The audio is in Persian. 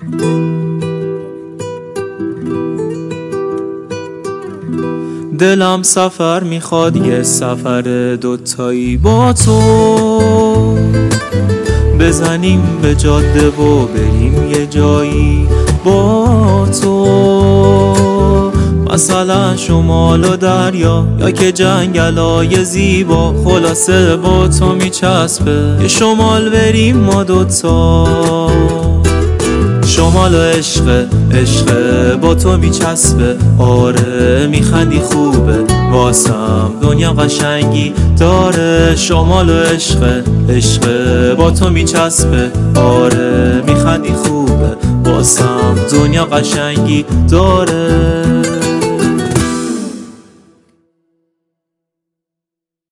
دلم سفر میخواد، یه سفر دوتایی با تو، بزنیم به جاده و بریم یه جایی با تو، مثلا شمال و دریا یا که جنگلای زیبا. خلاصه با تو میچسبه یه شمال بریم ما دوتا. شمال و عشق با تو میچسبه. آره میخندی خوبه واسم دنیا قشنگی داره. شمال و عشق با تو میچسبه. آره میخندی خوبه واسم دنیا قشنگی داره.